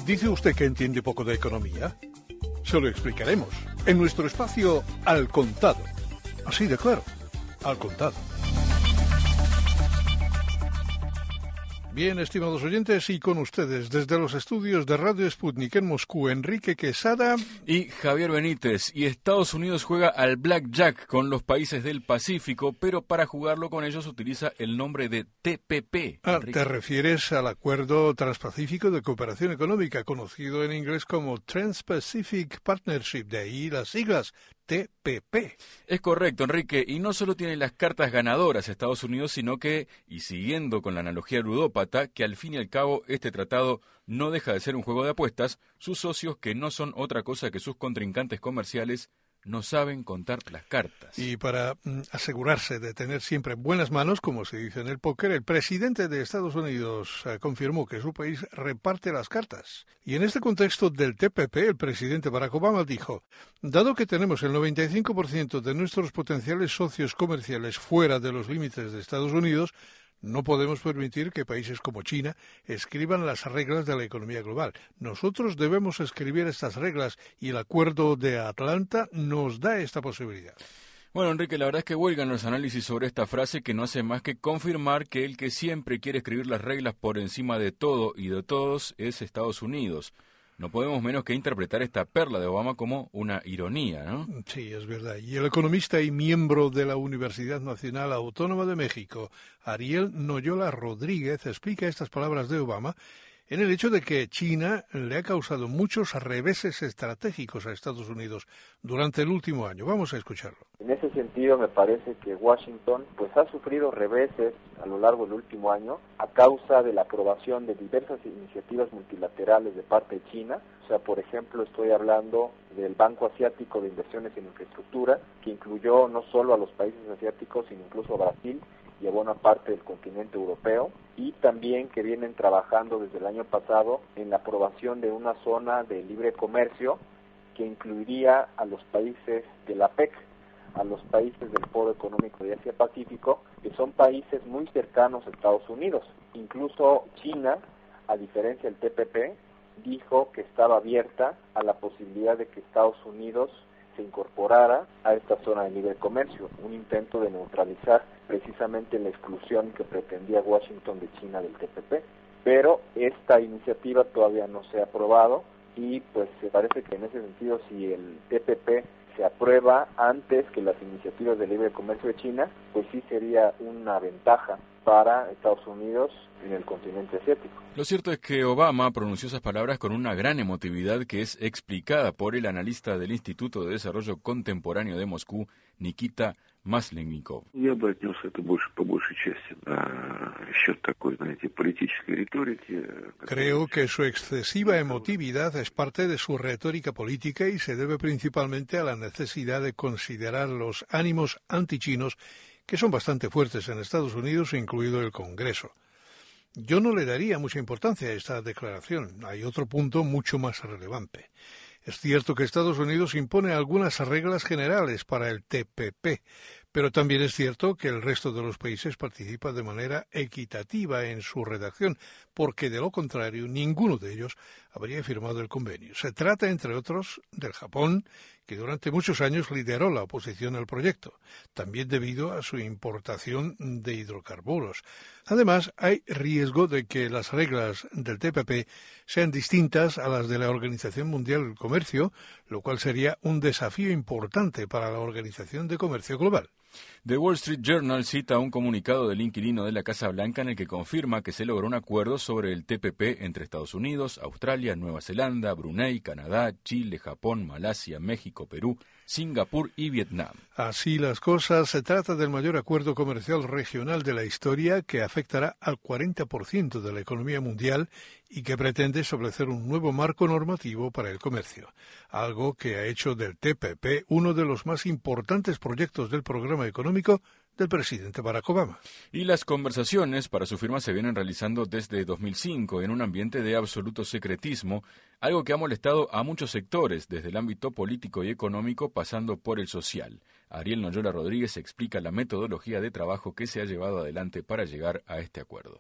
¿Dice usted que entiende poco de economía? Se lo explicaremos en nuestro espacio Al Contado. Así de claro, Al Contado. Bien, estimados oyentes, y con ustedes, desde los estudios de Radio Sputnik en Moscú, Enrique Quesada y Javier Benítez. Y Estados Unidos juega al blackjack con los países del Pacífico, pero para jugarlo con ellos utiliza el nombre de TPP. ¿Te refieres al Acuerdo Transpacífico de Cooperación Económica, conocido en inglés como Trans-Pacific Partnership, de ahí las siglas TPP? Es correcto, Enrique, y no solo tiene las cartas ganadoras Estados Unidos, sino que, y siguiendo con la analogía ludópata, que al fin y al cabo este tratado no deja de ser un juego de apuestas, sus socios, que no son otra cosa que sus contrincantes comerciales, no saben contar las cartas. Y para asegurarse de tener siempre buenas manos, como se dice en el póker, el presidente de Estados Unidos confirmó que su país reparte las cartas. Y en este contexto del TPP, el presidente Barack Obama dijo: dado que tenemos el 95% de nuestros potenciales socios comerciales fuera de los límites de Estados Unidos, no podemos permitir que países como China escriban las reglas de la economía global. Nosotros debemos escribir estas reglas y el Acuerdo de Atlanta nos da esta posibilidad. Bueno, Enrique, la verdad es que huelgan los análisis sobre esta frase, que no hace más que confirmar que el que siempre quiere escribir las reglas por encima de todo y de todos es Estados Unidos. No podemos menos que interpretar esta perla de Obama como una ironía, ¿no? Sí, es verdad. Y el economista y miembro de la Universidad Nacional Autónoma de México, Ariel Noyola Rodríguez, explica estas palabras de Obama en el hecho de que China le ha causado muchos reveses estratégicos a Estados Unidos durante el último año. Vamos a escucharlo. En ese sentido, me parece que Washington ha sufrido reveses a lo largo del último año a causa de la aprobación de diversas iniciativas multilaterales de parte de China. O sea, por ejemplo, estoy hablando del Banco Asiático de Inversiones en Infraestructura, que incluyó no solo a los países asiáticos, sino incluso a Brasil y a buena parte del continente europeo, y también que vienen trabajando desde el año pasado en la aprobación de una zona de libre comercio que incluiría a los países de la PEC, a los países del Foro Económico de Asia-Pacífico, que son países muy cercanos a Estados Unidos. Incluso China, a diferencia del TPP, dijo que estaba abierta a la posibilidad de que Estados Unidos se incorporara a esta zona de libre comercio, un intento de neutralizar precisamente la exclusión que pretendía Washington de China del TPP. Pero esta iniciativa todavía no se ha aprobado y pues se parece que en ese sentido, si el TPP se aprueba antes que las iniciativas de libre comercio de China, pues sí sería una ventaja para Estados Unidos en el continente asiático. Lo cierto es que Obama pronunció esas palabras con una gran emotividad que es explicada por el analista del Instituto de Desarrollo Contemporáneo de Moscú, Nikita Maslennikov. Creo que su excesiva emotividad es parte de su retórica política y se debe principalmente a la necesidad de considerar los ánimos antichinos, que son bastante fuertes en Estados Unidos, incluido el Congreso. Yo no le daría mucha importancia a esta declaración. Hay otro punto mucho más relevante. Es cierto que Estados Unidos impone algunas reglas generales para el TPP, pero también es cierto que el resto de los países participa de manera equitativa en su redacción, porque de lo contrario ninguno de ellos habría firmado el convenio. Se trata, entre otros, del Japón, que durante muchos años lideró la oposición al proyecto, también debido a su importación de hidrocarburos. Además, hay riesgo de que las reglas del TPP sean distintas a las de la Organización Mundial del Comercio, lo cual sería un desafío importante para la Organización de Comercio Global. The Wall Street Journal cita un comunicado del inquilino de la Casa Blanca en el que confirma que se logró un acuerdo sobre el TPP entre Estados Unidos, Australia, Nueva Zelanda, Brunei, Canadá, Chile, Japón, Malasia, México, Perú, Singapur y Vietnam. Así las cosas, se trata del mayor acuerdo comercial regional de la historia que afectará al 40% de la economía mundial y que pretende establecer un nuevo marco normativo para el comercio, algo que ha hecho del TPP uno de los más importantes proyectos del programa económico del presidente Barack Obama. Y las conversaciones para su firma se vienen realizando desde 2005 en un ambiente de absoluto secretismo, algo que ha molestado a muchos sectores, desde el ámbito político y económico pasando por el social. Ariel Noyola Rodríguez explica la metodología de trabajo que se ha llevado adelante para llegar a este acuerdo.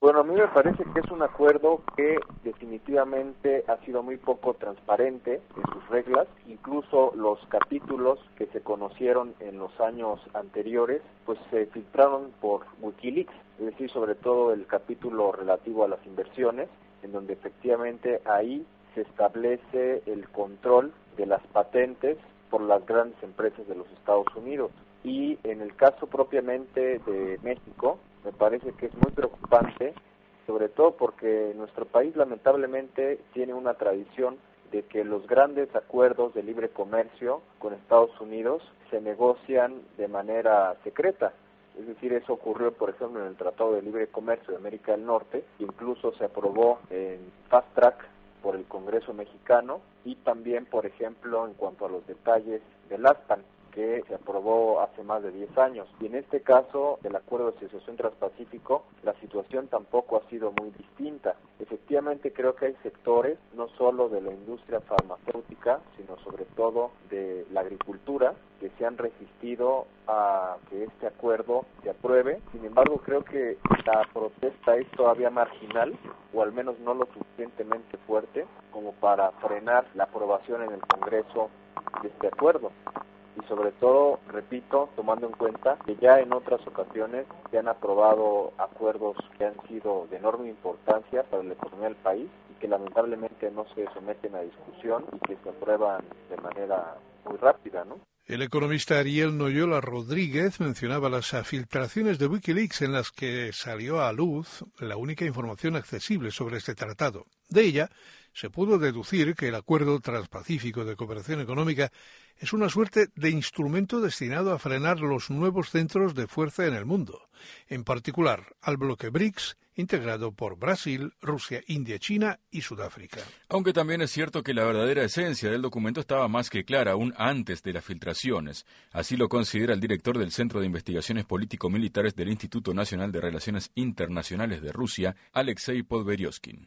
Bueno, a mí me parece que es un acuerdo que definitivamente ha sido muy poco transparente en sus reglas. Incluso los capítulos que se conocieron en los años anteriores, pues se filtraron por Wikileaks, es decir, sobre todo el capítulo relativo a las inversiones, en donde efectivamente ahí se establece el control de las patentes por las grandes empresas de los Estados Unidos. Y en el caso propiamente de México, me parece que es muy preocupante, sobre todo porque nuestro país lamentablemente tiene una tradición de que los grandes acuerdos de libre comercio con Estados Unidos se negocian de manera secreta. Es decir, eso ocurrió, por ejemplo, en el Tratado de Libre Comercio de América del Norte, incluso se aprobó en fast track por el Congreso mexicano, y también, por ejemplo, en cuanto a los detalles del ASPAN, que se aprobó hace más de 10 años. Y en este caso, el Acuerdo de Asociación Transpacífico, la situación tampoco ha sido muy distinta. Efectivamente, creo que hay sectores, no solo de la industria farmacéutica, sino sobre todo de la agricultura, que se han resistido a que este acuerdo se apruebe. Sin embargo, creo que la protesta es todavía marginal, o al menos no lo suficientemente fuerte, como para frenar la aprobación en el Congreso de este acuerdo. Y sobre todo, repito, tomando en cuenta que ya en otras ocasiones se han aprobado acuerdos que han sido de enorme importancia para la economía del país y que lamentablemente no se someten a discusión y que se aprueban de manera muy rápida, ¿no? El economista Ariel Noyola Rodríguez mencionaba las filtraciones de Wikileaks en las que salió a luz la única información accesible sobre este tratado. De ella se pudo deducir que el Acuerdo Transpacífico de Cooperación Económica es una suerte de instrumento destinado a frenar los nuevos centros de fuerza en el mundo, en particular al bloque BRICS, integrado por Brasil, Rusia, India, China y Sudáfrica. Aunque también es cierto que la verdadera esencia del documento estaba más que clara aún antes de las filtraciones. Así lo considera el director del Centro de Investigaciones Político-Militares del Instituto Nacional de Relaciones Internacionales de Rusia, Alexei Podberyoskin.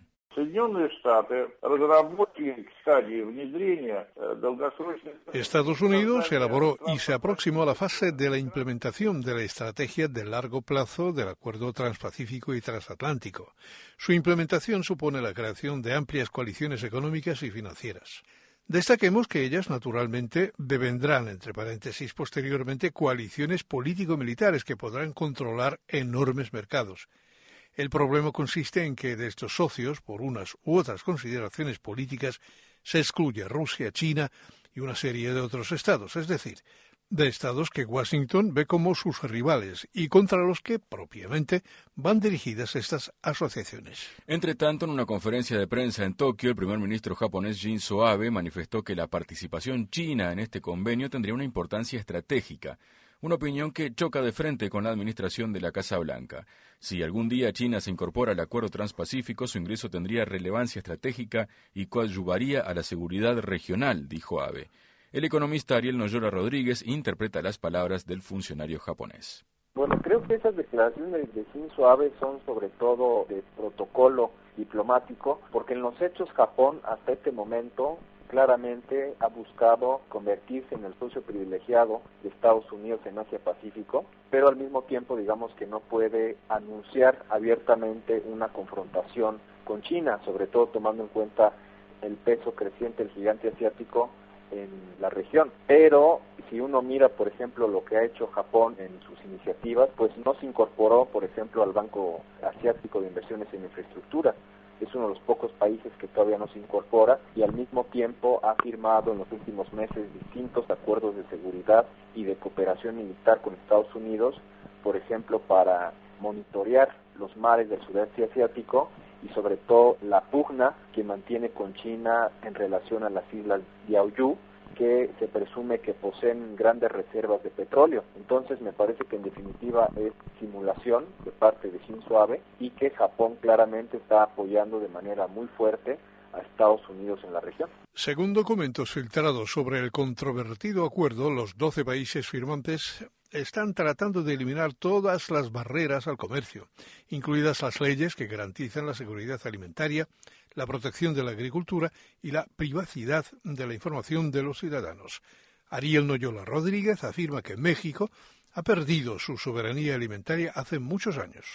Estados Unidos elaboró y se aproximó a la fase de la implementación de la estrategia de largo plazo del Acuerdo Transpacífico y Transatlántico. Su implementación supone la creación de amplias coaliciones económicas y financieras. Destaquemos que ellas, naturalmente, devendrán, entre paréntesis, posteriormente, coaliciones político-militares que podrán controlar enormes mercados. El problema consiste en que de estos socios, por unas u otras consideraciones políticas, se excluye Rusia, China y una serie de otros estados, es decir, de estados que Washington ve como sus rivales y contra los que, propiamente, van dirigidas estas asociaciones. Entre tanto, en una conferencia de prensa en Tokio, el primer ministro japonés Shinzo Abe manifestó que la participación china en este convenio tendría una importancia estratégica. Una opinión que choca de frente con la administración de la Casa Blanca. Si algún día China se incorpora al Acuerdo Transpacífico, su ingreso tendría relevancia estratégica y coadyuvaría a la seguridad regional, dijo Abe. El economista Ariel Noyola Rodríguez interpreta las palabras del funcionario japonés. Bueno, creo que esas declaraciones de Shinzo Abe son sobre todo de protocolo diplomático, porque en los hechos Japón hasta este momento claramente ha buscado convertirse en el socio privilegiado de Estados Unidos en Asia-Pacífico, pero al mismo tiempo digamos que no puede anunciar abiertamente una confrontación con China, sobre todo tomando en cuenta el peso creciente del gigante asiático en la región. Pero si uno mira, por ejemplo, lo que ha hecho Japón en sus iniciativas, pues no se incorporó, por ejemplo, al Banco Asiático de Inversiones en Infraestructura. Es uno de los pocos países que todavía no se incorpora y al mismo tiempo ha firmado en los últimos meses distintos acuerdos de seguridad y de cooperación militar con Estados Unidos, por ejemplo, para monitorear los mares del sudeste asiático y sobre todo la pugna que mantiene con China en relación a las islas Diaoyu, que se presume que poseen grandes reservas de petróleo. Entonces me parece que en definitiva es simulación de parte de Shinzo Abe y que Japón claramente está apoyando de manera muy fuerte a Estados Unidos en la región. Según documentos filtrados sobre el controvertido acuerdo, los 12 países firmantes están tratando de eliminar todas las barreras al comercio, incluidas las leyes que garantizan la seguridad alimentaria, la protección de la agricultura y la privacidad de la información de los ciudadanos. Ariel Noyola Rodríguez afirma que México ha perdido su soberanía alimentaria hace muchos años.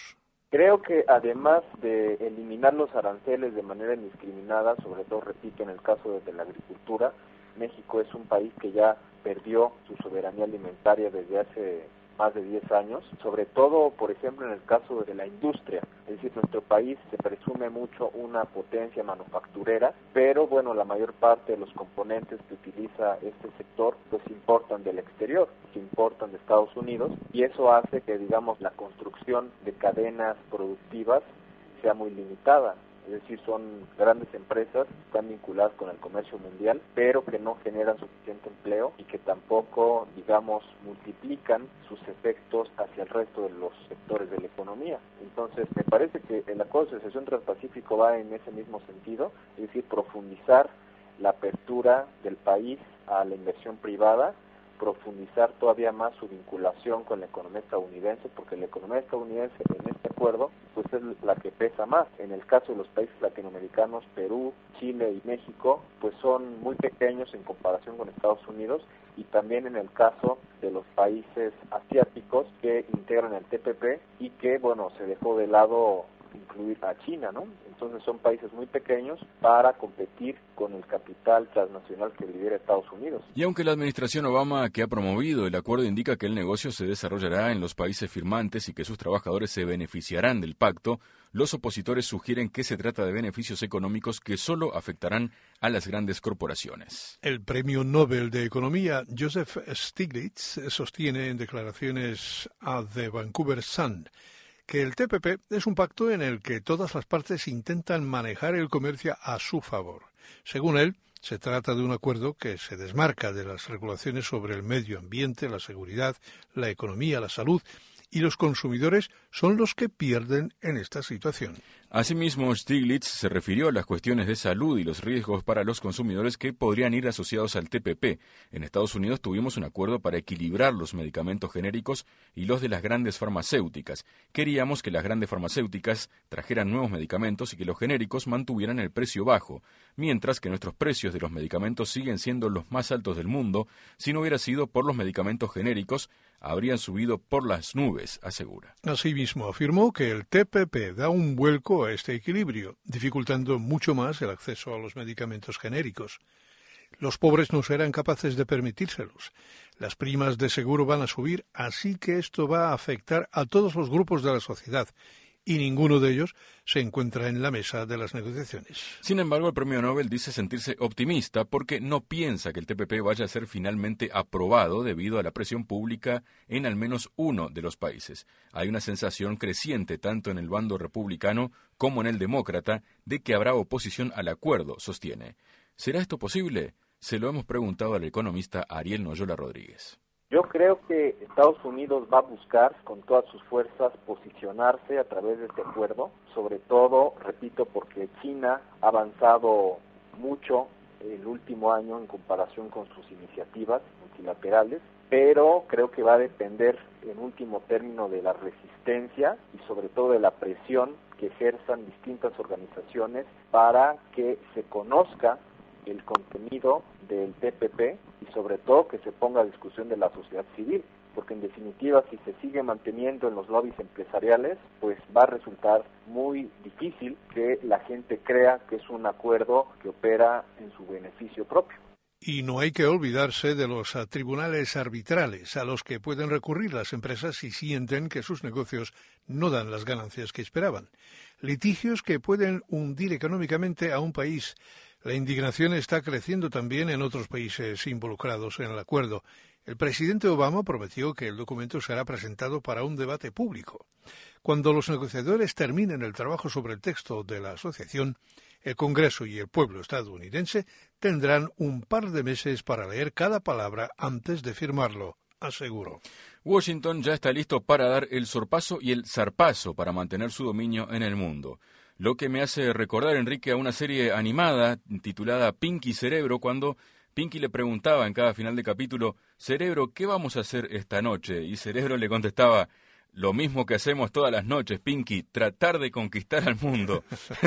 Creo que además de eliminar los aranceles de manera indiscriminada, sobre todo, repito, en el caso de la agricultura, México es un país que ya perdió su soberanía alimentaria desde hace más de 10 años, sobre todo, por ejemplo, en el caso de la industria. Es decir, nuestro país se presume mucho una potencia manufacturera, pero bueno, la mayor parte de los componentes que utiliza este sector pues importan del exterior, que importan de Estados Unidos, y eso hace que, digamos, la construcción de cadenas productivas sea muy limitada. Es decir, son grandes empresas que están vinculadas con el comercio mundial, pero que no generan suficiente empleo y que tampoco, digamos, multiplican sus efectos hacia el resto de los sectores de la economía. Entonces, me parece que el Acuerdo de Asociación Transpacífico va en ese mismo sentido, es decir, profundizar la apertura del país a la inversión privada, profundizar todavía más su vinculación con la economía estadounidense, porque la economía estadounidense en este acuerdo pues es la que pesa más. En el caso de los países latinoamericanos, Perú, Chile y México, pues son muy pequeños en comparación con Estados Unidos, y también en el caso de los países asiáticos que integran el TPP y que, bueno, se dejó de lado incluir a China, ¿no? Entonces son países muy pequeños para competir con el capital transnacional que lidera Estados Unidos. Y aunque la administración Obama, que ha promovido el acuerdo, indica que el negocio se desarrollará en los países firmantes y que sus trabajadores se beneficiarán del pacto, los opositores sugieren que se trata de beneficios económicos que solo afectarán a las grandes corporaciones. El premio Nobel de Economía Joseph Stiglitz sostiene en declaraciones a The Vancouver Sun que el TPP es un pacto en el que todas las partes intentan manejar el comercio a su favor. Según él, se trata de un acuerdo que se desmarca de las regulaciones sobre el medio ambiente, la seguridad, la economía, la salud, y los consumidores son los que pierden en esta situación. Asimismo, Stiglitz se refirió a las cuestiones de salud y los riesgos para los consumidores que podrían ir asociados al TPP. En Estados Unidos tuvimos un acuerdo para equilibrar los medicamentos genéricos y los de las grandes farmacéuticas. Queríamos que las grandes farmacéuticas trajeran nuevos medicamentos y que los genéricos mantuvieran el precio bajo, mientras que nuestros precios de los medicamentos siguen siendo los más altos del mundo. Si no hubiera sido por los medicamentos genéricos, habrían subido por las nubes, asegura. Asimismo, afirmó que el TPP da un vuelco a este equilibrio, dificultando mucho más el acceso a los medicamentos genéricos. Los pobres no serán capaces de permitírselos. Las primas de seguro van a subir, así que esto va a afectar a todos los grupos de la sociedad, y ninguno de ellos se encuentra en la mesa de las negociaciones. Sin embargo, el premio Nobel dice sentirse optimista porque no piensa que el TPP vaya a ser finalmente aprobado debido a la presión pública en al menos uno de los países. Hay una sensación creciente tanto en el bando republicano como en el demócrata de que habrá oposición al acuerdo, sostiene. ¿Será esto posible? Se lo hemos preguntado al economista Ariel Noyola Rodríguez. Yo creo que Estados Unidos va a buscar con todas sus fuerzas posicionarse a través de este acuerdo, sobre todo, repito, porque China ha avanzado mucho el último año en comparación con sus iniciativas multilaterales, pero creo que va a depender en último término de la resistencia y sobre todo de la presión que ejerzan distintas organizaciones para que se conozca el contenido del TPP y sobre todo que se ponga a discusión de la sociedad civil, porque en definitiva si se sigue manteniendo en los lobbies empresariales, pues va a resultar muy difícil que la gente crea que es un acuerdo que opera en su beneficio propio. Y no hay que olvidarse de los tribunales arbitrales a los que pueden recurrir las empresas si sienten que sus negocios no dan las ganancias que esperaban. Litigios que pueden hundir económicamente a un país. La indignación está creciendo también en otros países involucrados en el acuerdo. El presidente Obama prometió que el documento será presentado para un debate público. Cuando los negociadores terminen el trabajo sobre el texto de la asociación, el Congreso y el pueblo estadounidense tendrán un par de meses para leer cada palabra antes de firmarlo, aseguró. Washington ya está listo para dar el sorpaso y el zarpazo para mantener su dominio en el mundo. Lo que me hace recordar, Enrique, a una serie animada titulada Pinky Cerebro, cuando Pinky le preguntaba en cada final de capítulo, Cerebro, ¿qué vamos a hacer esta noche? Y Cerebro le contestaba, lo mismo que hacemos todas las noches, Pinky, tratar de conquistar al mundo.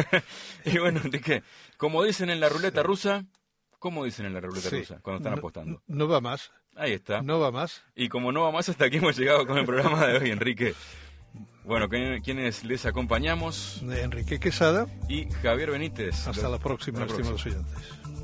Y bueno, Enrique, como dicen en la ruleta rusa, ¿cómo dicen en la ruleta rusa cuando están apostando? No va más. Ahí está. No va más. Y como no va más, hasta aquí hemos llegado con el programa de hoy, Enrique. Bueno, quienes les acompañamos, Enrique Quesada. Y Javier Benítez. Hasta la próxima, estimados oyentes.